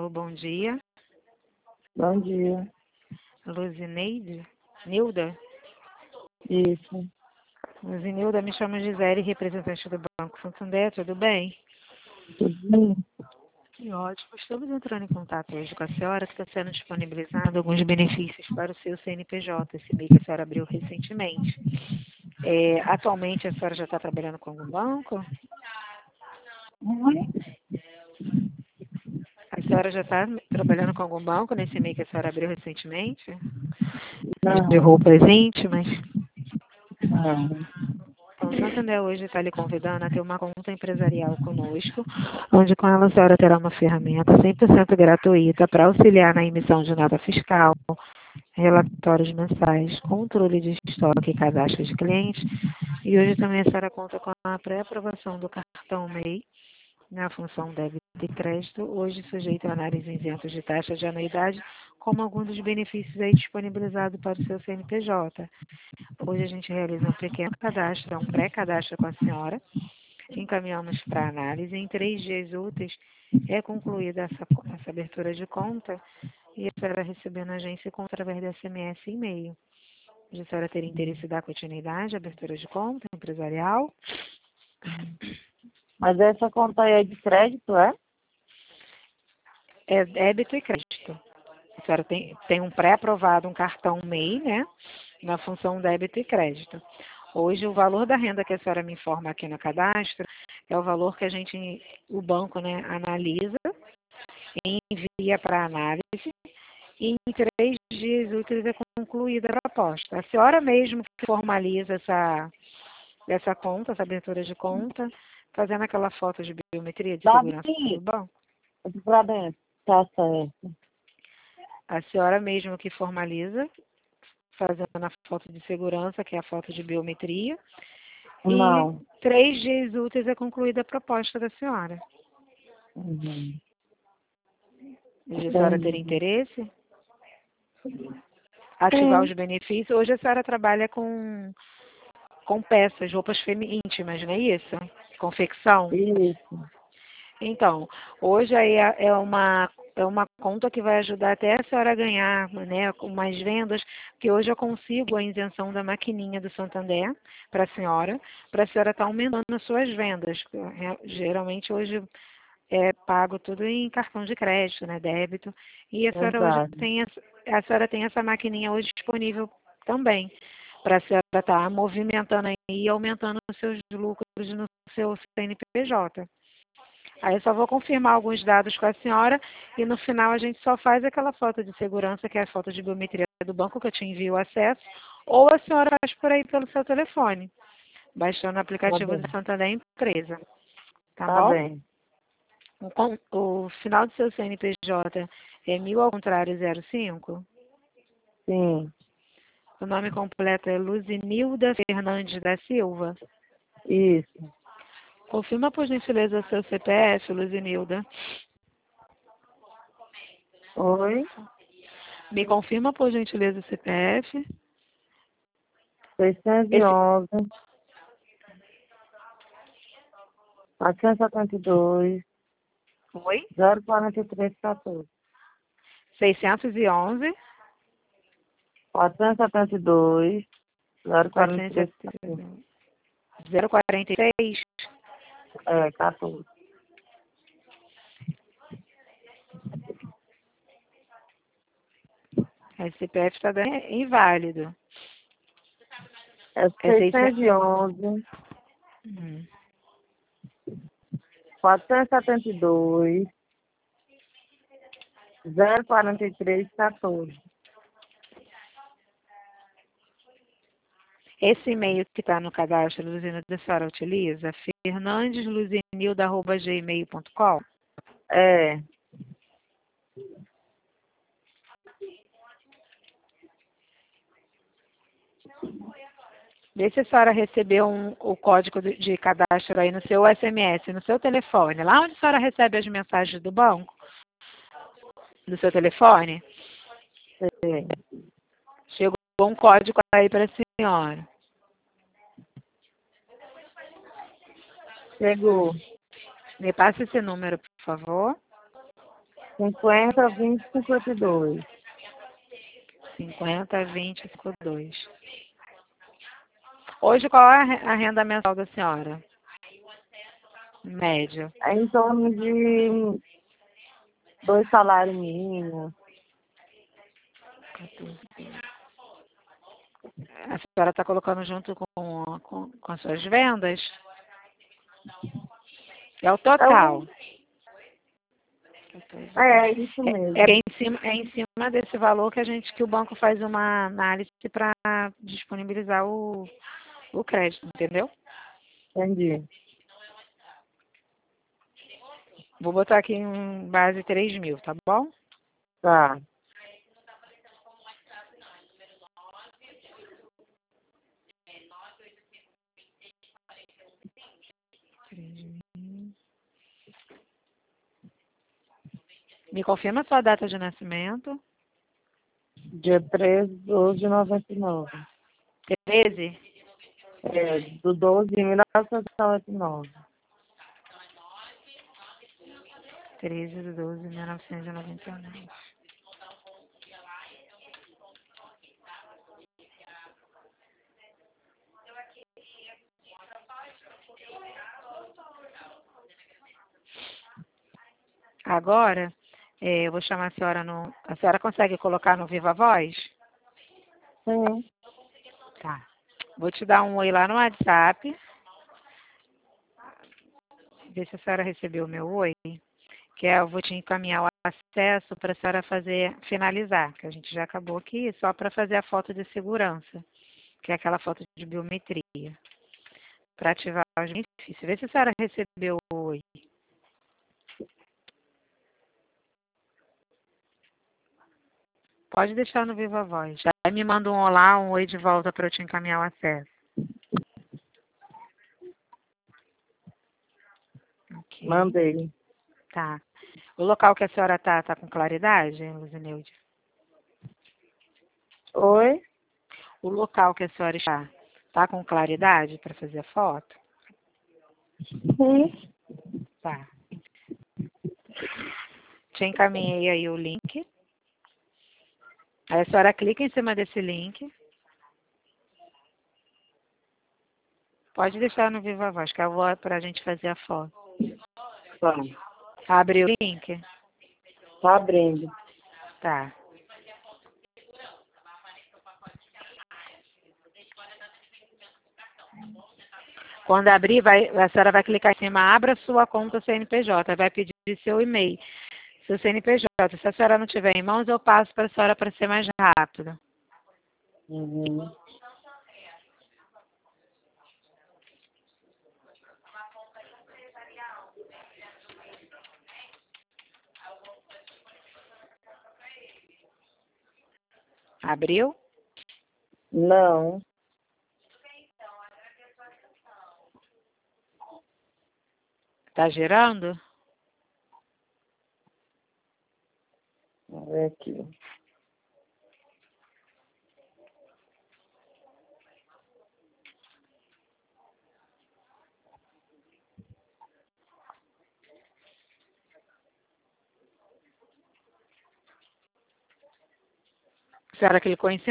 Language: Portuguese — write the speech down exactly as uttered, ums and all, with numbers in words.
Alô, bom dia. Bom dia. Luzineide? Nilda? Isso. Luzinilda, me chamo Gisele, representante do Banco Santander, tudo bem? Tudo bem? Que ótimo. Estamos entrando em contato hoje com a senhora, que está sendo disponibilizado alguns benefícios para o seu C N P J, esse mês que a senhora abriu recentemente. É, atualmente, a senhora já está trabalhando com algum banco? Oi? A senhora já está trabalhando com algum banco nesse mês que a senhora abriu recentemente? De Não. roupas íntimas? Não. Então, o Santander hoje está lhe convidando a ter uma conta empresarial conosco, onde com ela a senhora terá uma ferramenta cem por cento gratuita para auxiliar na emissão de nota fiscal, relatórios mensais, controle de estoque e cadastro de clientes. E hoje também a senhora conta com a pré-aprovação do cartão M E I, na função débito e crédito, hoje sujeito a análise isentos de taxa de anuidade, como alguns dos benefícios aí disponibilizados para o seu C N P J. Hoje a gente realiza um pequeno cadastro, um pré-cadastro com a senhora, encaminhamos para análise. Em três dias úteis é concluída essa, essa abertura de conta e a senhora recebendo na agência conta através de S M S e e-mail. A senhora teria interesse em dar continuidade à abertura de conta empresarial? Mas essa conta aí é de crédito, é? É débito e crédito. A senhora tem, tem um pré-aprovado, um cartão M E I, né? Na função débito e crédito. Hoje, o valor da renda que a senhora me informa aqui no cadastro é o valor que a gente, o banco, né, analisa, envia para análise e em três dias úteis é concluída a proposta. A senhora mesmo que formaliza essa, essa conta, essa abertura de conta, fazendo aquela foto de biometria de segurança do Davi, banco. aqui pra dentro. Tá certo. A senhora mesmo que formaliza, fazendo a foto de segurança, que é a foto de biometria. E Não. três dias úteis é concluída a proposta da senhora. Uhum. E a senhora ter Entendi. interesse? Ativar os Sim. benefícios. Hoje a senhora trabalha com, com peças, roupas íntimas, não é isso? Confecção. Isso. Então, hoje aí é é uma, é uma conta que vai ajudar até a senhora a ganhar, né, com mais vendas, porque hoje eu consigo a isenção da maquininha do Santander para a senhora, para a senhora estar aumentando as suas vendas. É, geralmente hoje é pago tudo em cartão de crédito, né, débito, e a senhora hoje Verdade. tem, essa- a senhora tem essa maquininha hoje disponível também, para a senhora estar movimentando aí e aumentando os seus lucros no seu C N P J. Aí eu só vou confirmar alguns dados com a senhora e no final a gente só faz aquela foto de segurança, que é a foto de biometria do banco, que eu te envio o acesso, ou a senhora faz por aí pelo seu telefone, baixando o Tá aplicativo bem. da Santander Empresa. Tá Tá bom? bem. O, con- o final do seu C N P J é mil ao contrário zero cinco. Sim. O nome completo é Luzinilda Fernandes da Silva. Isso. Confirma, por gentileza, o seu C P F, Luzinilda. Oi? Me confirma, por gentileza, o C P F. seiscentos e Esse, onze, quatrocentos e setenta e dois, oi? zero quarenta e três, quatorze. seiscentos e onze, quatrocentos e setenta e dois, zero quarenta e três, quatorze. quatrocentos e setenta, zero quarenta e seis. É, quatorze. Esse C P F está inválido. É É seiscentos. seiscentos e onze, Hum. quatrocentos e setenta e dois, zero quarenta e três, quatorze. Esse e-mail que está no cadastro, Luzinilda, a senhora utiliza? fernandesluzinilda arroba gmail ponto com. É, Vê se a senhora recebeu um, o código de de cadastro aí no seu S M S, no seu telefone. Lá onde a senhora recebe as mensagens do banco, no seu telefone, é. chegou um código aí para a senhora. Chegou. Me passa esse número, por favor. cinquenta, vinte, cinquenta e dois. cinquenta, vinte, cinquenta e dois. Hoje, qual é a re- a renda mensal da senhora? Média. É em torno de dois salários mínimos. A senhora está colocando junto com, com, com as suas vendas? É o total. É, é isso É, é mesmo. em cima, é em cima desse valor que a gente, que o banco faz uma análise para disponibilizar o, o crédito, entendeu? Entendi. Vou botar aqui em base três mil, tá bom? Tá. Me confirma a sua data de nascimento. Dia treze, doze de noventa e nove. treze? É, do doze de mil novecentos e noventa e nove. treze de doze de mil novecentos e noventa e nove. Agora, eh, eu vou chamar a senhora no... A senhora consegue colocar no Viva Voz? Sim. Tá. Vou te dar um oi lá no WhatsApp. Ver se a senhora recebeu o meu oi. Que é, eu vou te encaminhar o acesso para a senhora fazer, finalizar, que a gente já acabou aqui, só para fazer a foto de segurança, que é aquela foto de biometria, para ativar os benefícios. Vê se a senhora recebeu o oi. Pode deixar no Viva Voz. Aí me manda um olá, um oi de volta para eu te encaminhar o acesso. Ok. Mandei. Tá. O local que a senhora tá, tá com claridade, Luzineude? Oi? O local que a senhora está, tá com claridade para fazer a foto? Sim. Tá. Te encaminhei aí o link. Aí a senhora clica em cima desse link. Pode deixar no Viva Voz, que eu vou para a gente fazer a foto. Tá. Abre o link? Tá abrindo. Tá. Quando abrir, vai, a senhora vai clicar em cima, abra sua conta C N P J, vai pedir seu e-mail, seu C N P J. Se a senhora não tiver em mãos, eu passo para a senhora para ser mais rápido. Uhum. Abriu? Não. Tá girando? Vamos ver aqui. A senhora clicou em cima